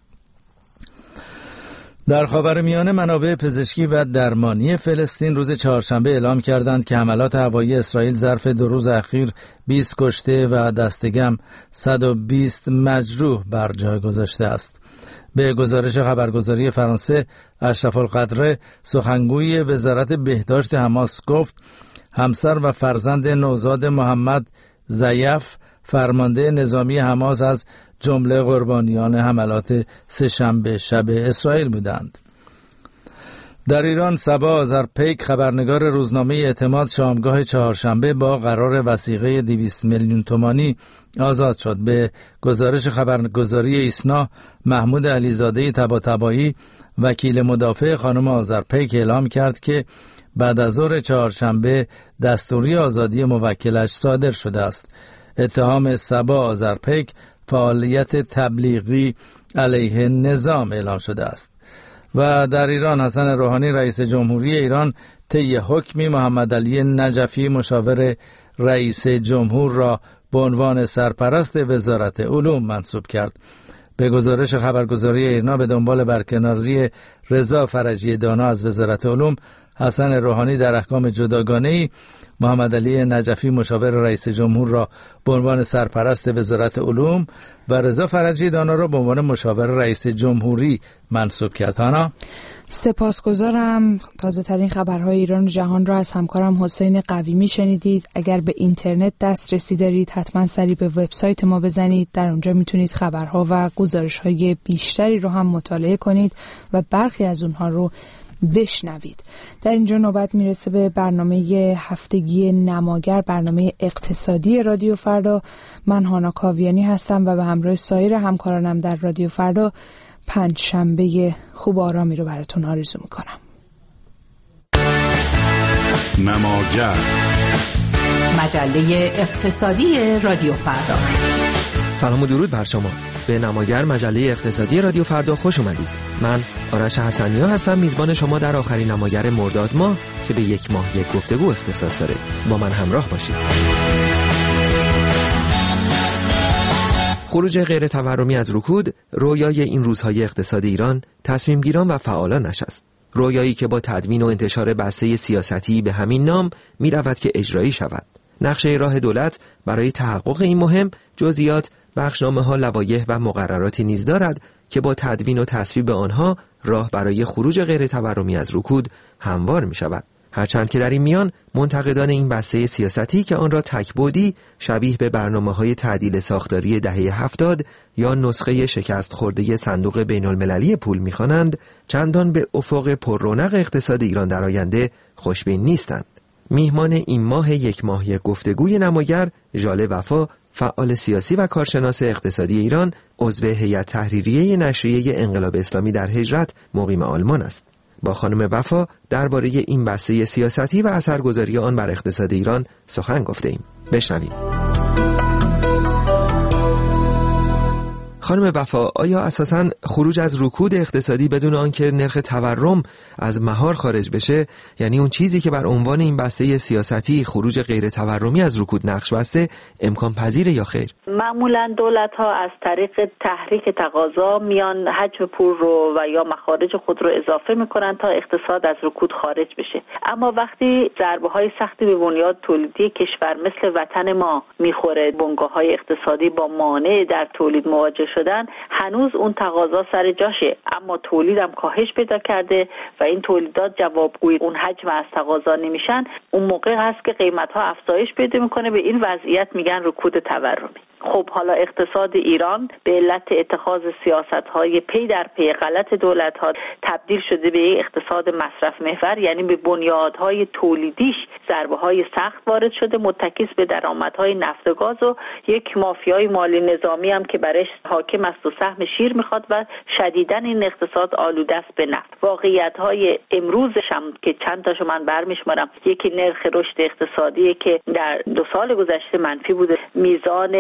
در خاورمیانه منابع پزشکی و درمانی فلسطین روز چهارشنبه اعلام کردند که حملات هوایی اسرائیل ظرف دو روز اخیر بیست کشته و دستکم صد و بیست مجروح بر جای گذاشته است. به گزارش خبرگزاری فرانسه، اشرف القدره سخنگوی وزارت بهداشت حماس گفت همسر و فرزند نوزاد محمد ضیف فرمانده نظامی حماس از جمله قربانیان حملات سه‌شنبه شب اسرائیل بودند. در ایران صبا آذرپیک خبرنگار روزنامه اعتماد شامگاه چهارشنبه با قرار وثیقه دویست میلیون تومانی آزاد شد. به گزارش خبرگزاری ایسنا، محمود علیزاده طباطبایی وکیل مدافع خانم آذرپیک اعلام کرد که بعد از ظهر چهارشنبه دستوری آزادی موکلش صادر شده است. اتهام صبا آذرپیک فعالیت تبلیغی علیه نظام اعلام شده است. و در ایران حسن روحانی رئیس جمهوری ایران طی حکمی محمد علی نجفی مشاور رئیس جمهور را به عنوان سرپرست وزارت علوم منصوب کرد. به گزارش خبرگزاری ایرنا به دنبال برکناری رضا فرجی دانا از وزارت علوم، حسن روحانی در احکام جداگانه‌ای محمد علی نجفی مشاور رئیس جمهور را به عنوان سرپرست وزارت علوم و رضا فرجی دانا را به عنوان مشاور رئیس جمهوری منصوب کرد. هانا سپاسگزارم. تازه ترین خبرهای ایران و جهان را از همکارم حسین قویمی شنیدید. اگر به اینترنت دسترسی دارید حتما سری به وبسایت ما بزنید. در اونجا میتونید خبرها و گزارش‌های بیشتری رو هم مطالعه کنید و برخی از اونها رو بشنوید. در اینجا نوبت میرسه به برنامه هفتگی نماگر، برنامه اقتصادی رادیو فردا. من هانا کاویانی هستم و به همراه سایر همکارانم در رادیو فردا پنج شنبه خوب آرامی رو براتون آرزو میکنم. نماگر، مجله اقتصادی رادیو فردا. سلام و درود بر شما. به نماگر، مجله اقتصادی رادیو فردا خوش اومدید. من آرش حسنیا هستم، میزبان شما در آخرین نماگر مرداد ماه که به یک ماه یک گفتگو اختصاص داره. با من همراه باشید. خروج غیر تورمی از رکود رویای این روزهای اقتصاد ایران، تصمیم گیران و فعالانش است. رویایی که با تدوین و انتشار بسته سیاستی به همین نام می رود که اجرایی شود. نقشه راه دولت برای تحقق این مهم، جزئیات، بخشنامه ها، لوایح و مقرراتی نیز دارد که با تدوین و تصویب آنها راه برای خروج غیر تورمی از رکود هموار می شود. هرچند که در این میان منتقدان این بسته سیاستی که آن را تک‌بعدی شبیه به برنامه‌های تعدیل ساختاری دهه هفتاد یا نسخه شکست خورده صندوق بین‌المللی پول می‌خوانند، چندان به افق پررونق اقتصاد ایران در آینده خوشبین نیستند. میهمان این ماه یک ماهی گفتگوی نماگر، ژاله وفا، فعال سیاسی و کارشناس اقتصادی ایران، عضو هیئت تحریریه نشریه انقلاب اسلامی در هجرت، مقیم آلمان است. با خانم وفا درباره این بسته سیاستی و اثرگذاری آن بر اقتصاد ایران سخن گفته‌ایم. بشنویم. خانم وفا، آیا اساساً خروج از رکود اقتصادی بدون آنکه نرخ تورم از مهار خارج بشه، یعنی اون چیزی که بر عنوان این بسته سیاستی خروج غیر تورمی از رکود نقش بسته، امکان پذیره یا خیر؟ معمولاً دولت‌ها از طریق تحریک تقاضا میان حجم پول رو و یا مخارج خود رو اضافه میکنن تا اقتصاد از رکود خارج بشه. اما وقتی ضربه‌های سختی به بنیاد تولیدی کشور مثل وطن ما میخوره، بنگاه‌های اقتصادی با مانع در تولید مواجه شدن، هنوز اون تقاضا سر جاشه، اما تولیدم کاهش پیدا کرده و این تولیدات جوابگوی اون حجم از تقاضا نمیشن. اون موقع هست که قیمت‌ها افزایش پیدا میکنه. به این وضعیت میگن رکود تورمی. خب حالا اقتصاد ایران به علت اتخاذ سیاست‌های پی در پی غلط دولت‌ها تبدیل شده به یک اقتصاد مصرف محور، یعنی به بنیادهای تولیدیش ضربه‌های سخت وارد شده، متکیس به درآمدهای نفت و گاز و یک مافیای مالی نظامی هم که برش حاکم است و سهم شیر میخواد و شدیداً این اقتصاد آلوده است به نفت. واقعیت‌های امروزش هم که چند تاشو من برمی‌شمارم، یکی نرخ رشد اقتصادی که در دو سال گذشته منفی بوده، میزان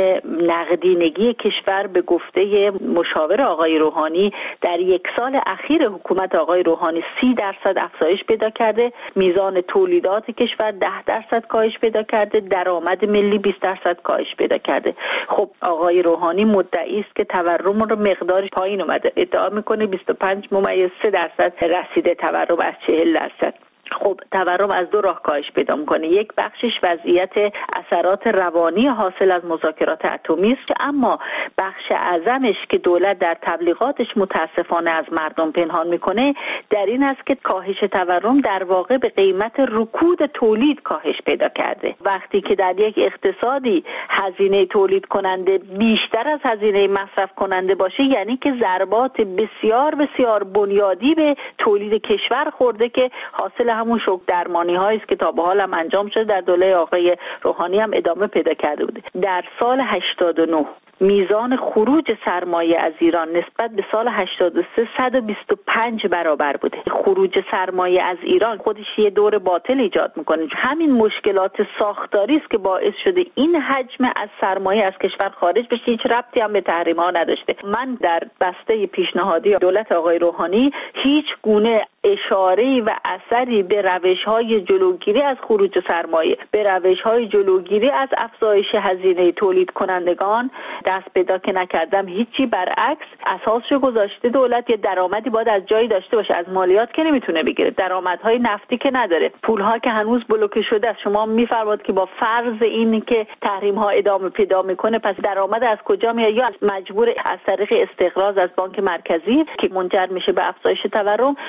نقدینگی کشور به گفته مشاور آقای روحانی در یک سال اخیر حکومت آقای روحانی سی درصد افزایش پیدا کرده، میزان تولیدات کشور ده درصد کاهش پیدا کرده، درآمد ملی بیست درصد کاهش پیدا کرده. خب آقای روحانی مدعی است که تورم رو مقدارش پایین اومده، ادعا میکنه بیست و پنج ممیز سه درصد رسیده تورم از چهل درصد. خب تورم از دو راه کاهش پیدا میکنه. یک بخشش وضعیت اثرات روانی حاصل از مذاکرات اتمی است که اما بخش اعظمش که دولت در تبلیغاتش متاسفانه از مردم پنهان میکنه در این است که کاهش تورم در واقع به قیمت رکود تولید کاهش پیدا کرده. وقتی که در یک اقتصادی هزینه تولید کننده بیشتر از هزینه مصرف کننده باشه، یعنی که ضربات بسیار بسیار بنیادی به تولید کشور خورده که حاصل همون شوک درمانی هایی است که تا به حال هم انجام شده، در دوره آقای روحانی هم ادامه پیدا کرده بوده. در سال هشتاد و نه میزان خروج سرمایه از ایران نسبت به سال هشتاد و سه صد و بیست و پنج برابر بوده. خروج سرمایه از ایران خودش یه دور باطل ایجاد میکنه. همین مشکلات ساختاری است که باعث شده این حجم از سرمایه از کشور خارج بشه. هیچ ربطی هم به تحریم ها نداشته. من در بسته پیشنهادی دولت آقای روحانی هیچ گونه اشاره‌ای و اثری به روش‌های جلوگیری از خروج سرمایه، به روش‌های جلوگیری از افزایش هزینه تولید کنندگان دست پیدا که نکردم. هیچی، برعکس اساسش گذاشته دولت یه درآمدی باید از جایی داشته باشه. از مالیات که نمیتونه بگیره، درآمدهای نفتی که نداره، پولها که هنوز بلوکه شده است. شما میفرمایید که با فرض این که تحریم ها ادامه پیدا میکنه پس درآمد از کجا میاد؟ یا مجبور از طریق استقراض از بانک مرکزی که منجر میشه به افزایش تورم، یا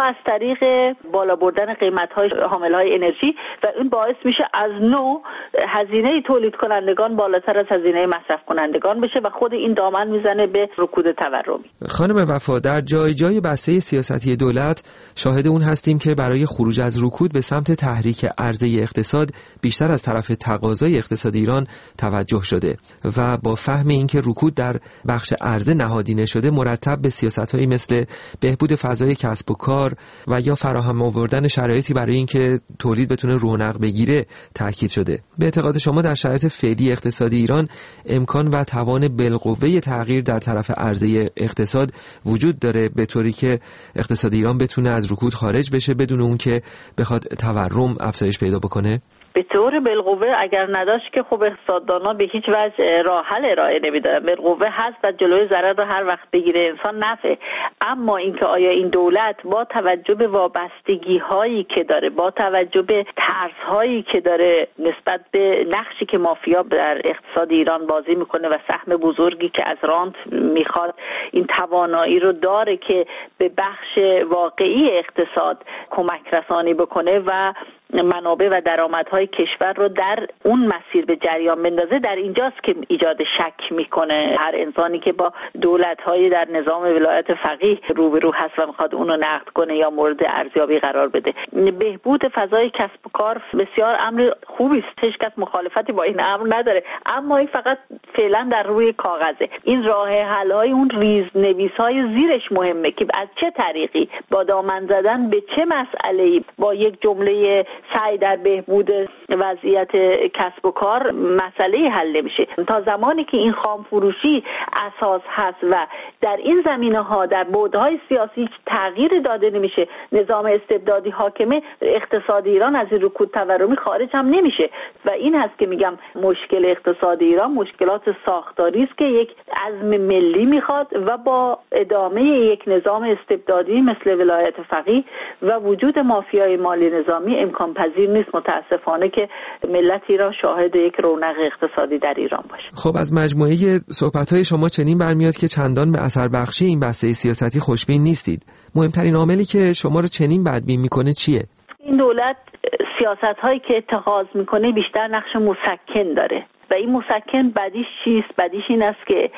از طریق بالا بردن قیمت‌های حامل‌های انرژی و این باعث میشه از نو هزینه تولید کنندگان بالاتر از هزینه مصرف کنندگان بشه و خود این دامن میزنه به رکود تورمی. خانم وفا، در جای جای بسته سیاستی دولت شاهد اون هستیم که برای خروج از رکود به سمت تحریک عرضه اقتصاد بیشتر از طرف تقاضای اقتصاد ایران توجه شده و با فهم اینکه رکود در بخش عرضه نهادینه شده مرتب به سیاست‌هایی مثل بهبود فضای کسب و کار و یا فراهم آوردن شرایطی برای اینکه تولید بتونه رونق بگیره تاکید شده. به اعتقاد شما در شرایط فعلی اقتصادی ایران امکان و توان بالقوه تغییر در طرف عرضه اقتصاد وجود داره به طوری که اقتصاد ایران بتونه از رکود خارج بشه بدون اون که بخواد تورم افزایش پیدا بکنه؟ به طور بالقوه اگر نداشت که خب اقتصاددانان به هیچ وجه راه حل ارائه نمیدن. بالقوه هست و جلوی ضرر رو هر وقت بگیره انسان نفعه. اما اینکه آیا این دولت با توجه به وابستگی هایی که داره، با توجه به ترس هایی که داره نسبت به نقشی که مافیا در اقتصاد ایران بازی میکنه و سهم بزرگی که از رانت میخواد، این توانایی رو داره که به بخش واقعی اقتصاد کمک رسانی بکنه و منابع و درآمدهای کشور رو در اون مسیر به جریان بندازه، در اینجاست که ایجاد شک میکنه هر انسانی که با دولت‌های در نظام ولایت فقیه روبرو هست و میخواد اونو نقد کنه یا مورد ارزیابی قرار بده. بهبود فضای کسب و کار بسیار امر خوبی است، هیچ کس مخالفتی با این امر نداره، اما این فقط فعلا در روی کاغذه. این راه حل‌های اون ریزنویس‌های زیرش مهمه که از چه طریقی با دامن زدن به چه مسئله‌ای با یک جمله سعی در بهبود وضعیت کسب و کار مسئله حل نمیشه. تا زمانی که این خام فروشی اساس هست و در این زمینه‌ها در بعدهای سیاسی تغییر داده نمیشه، نظام استبدادی حاکمه، اقتصاد ایران از این رکود تورمی خارج هم نمیشه و این هست که میگم مشکل اقتصاد ایران مشکلات ساختاری است که یک عزم ملی میخواد و با ادامه یک نظام استبدادی مثل ولایت فقیه و وجود مافیای مالی نظامی امکان پذیر نیست متاسفانه که ملت ایران شاهد یک رونق اقتصادی در ایران باشه. خب از مجموعه صحبت‌های شما چنین برمیاد که چندان به اثر بخشی این بحث سیاستی خوشبین نیستید. مهمترین عاملی که شما رو چنین بدبین میکنه چیه؟ این دولت سیاست‌هایی که اتخاذ میکنه بیشتر نقش مسکن داره و این مسکن بدیش چیست؟ بدیش این است که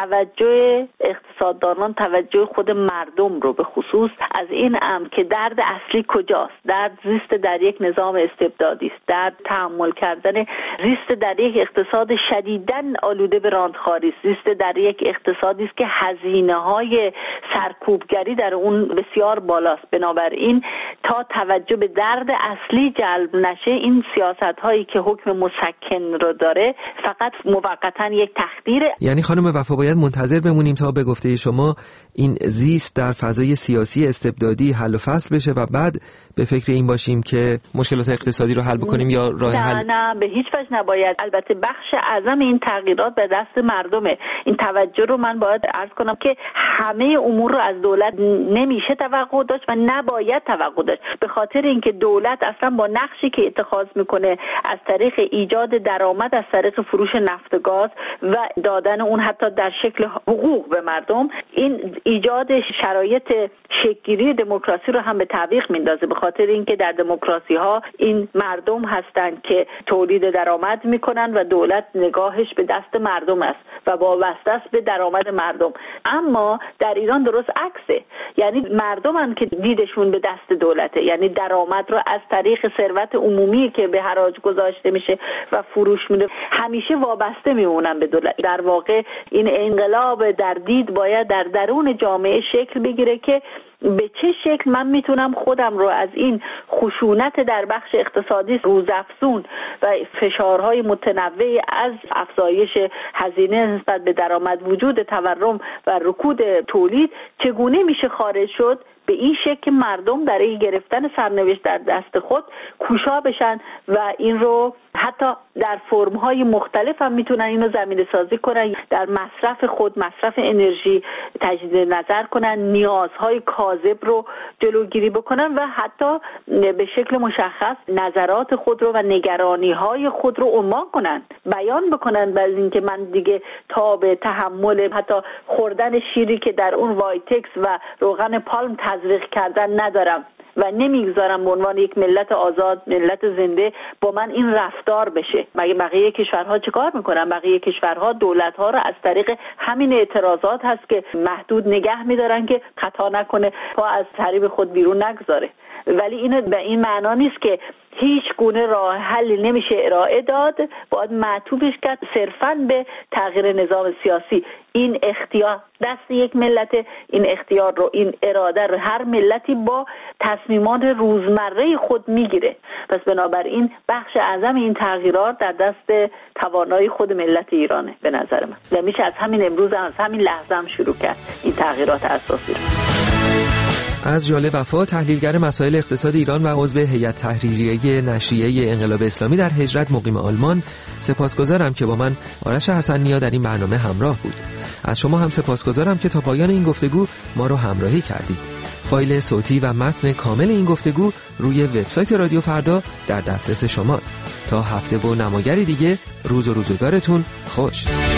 توجه اقتصاددانان، توجه خود مردم رو به خصوص از این امر که درد اصلی کجاست، درد زیست در یک نظام استبدادی است، درد تحمل کردن زیست در یک اقتصاد شدیداً آلوده به راندخواری است، زیست در یک اقتصادی است که هزینه‌های سرکوبگری در اون بسیار بالاست. بنابراین تا توجه به درد اصلی جلب نشه، این سیاست‌هایی که حکم مسکن رو داره فقط موقتاً یک تخدیره. یعنی خانم وفا باید منتظر بمونیم تا به گفته شما این زیست در فضای سیاسی استبدادی حل و فصل بشه و بعد به فکر این باشیم که مشکلات اقتصادی رو حل بکنیم یا راه نه حل؟ نه به هیچ وجه نباید. البته بخش اعظم این تغییرات به دست مردمه. این توجه رو من باید عرض کنم که همه امور رو از دولت نمیشه توقع داشت و نباید توقع داشت، به خاطر اینکه دولت اصلا با نقشی که اتخاذ میکنه از طریق ایجاد درآمد از طریق فروش نفت و گاز و دادن اون حتی در شکل حقوق به مردم، این ایجاد شرایط شکل‌گیری دموکراسی رو هم به تعویق میندازه، به خاطر اینکه در دموکراسی ها این مردم هستند که تولید درآمد میکنن و دولت نگاهش به دست مردم است و وابسته است به درآمد مردم. اما در ایران درست عکسه، یعنی مردمن که دیدشون به دست دولته، یعنی درآمد رو از طریق ثروت عمومی که به حراج گذاشته میشه و فروش میره همیشه وابسته میمونن به دولت. در واقع این انقلاب در دید باید در درون جامعه شکل بگیره که به چه شکل من میتونم خودم رو از این خشونت در بخش اقتصادی روزافزون و فشارهای متنوع از افزایش هزینه نسبت به درآمد، وجود تورم و رکود تولید چگونه میشه خارج شد، به این شکل که مردم در این گرفتن سرنوشت در دست خود کوشا بشن و این رو حتی در فرم‌های مختلف هم میتونن اینو زمینه سازی کنن، در مصرف خود، مصرف انرژی تجدید نظر کنن، نیازهای کاذب رو جلوگیری بکنن و حتی به شکل مشخص نظرات خود رو و نگرانی‌های خود رو عنوان کنن، بیان بکنن، بعد اینکه من دیگه تاب تحمل حتی خوردن شیری که در اون وایتکس و روغن پالم تزریق کردن ندارم و نمیگذارم به عنوان یک ملت آزاد، ملت زنده با من این رفتار بشه. مگه بقیه کشورها چیکار میکنن؟ بقیه کشورها دولت‌ها رو از طریق همین اعتراضات هست که محدود نگه میدارن که خطا نکنه، پا از حریم خود بیرون نگذاره. ولی این به این معنا نیست که هیچ گونه راه حل نمیشه ارائه داد، باید معطوفش کرد صرفاً به تغییر نظام سیاسی. این اختیار دست یک ملت، این اختیار رو، این اراده رو هر ملتی با تصمیمات روزمره خود میگیره. پس بنابراین بخش اعظم این تغییرات در دست توانایی خود ملت ایرانه به نظر من. و میشه از همین امروز هم، از همین لحظه هم شروع کرد این تغییرات اساسی رو. از جاله وفا، تحلیلگر مسائل اقتصاد ایران و عضو هیئت تحریریه نشریه انقلاب اسلامی در هجرت مقیم آلمان، سپاسگزارم که با من آرش حسن‌نیا در این برنامه همراه بود. از شما هم سپاسگزارم که تا پایان این گفتگو ما رو همراهی کردید. فایل صوتی و متن کامل این گفتگو روی وبسایت رادیو فردا در دسترس شماست. تا هفته و نماگری دیگه، روز و روزگارتون خوش.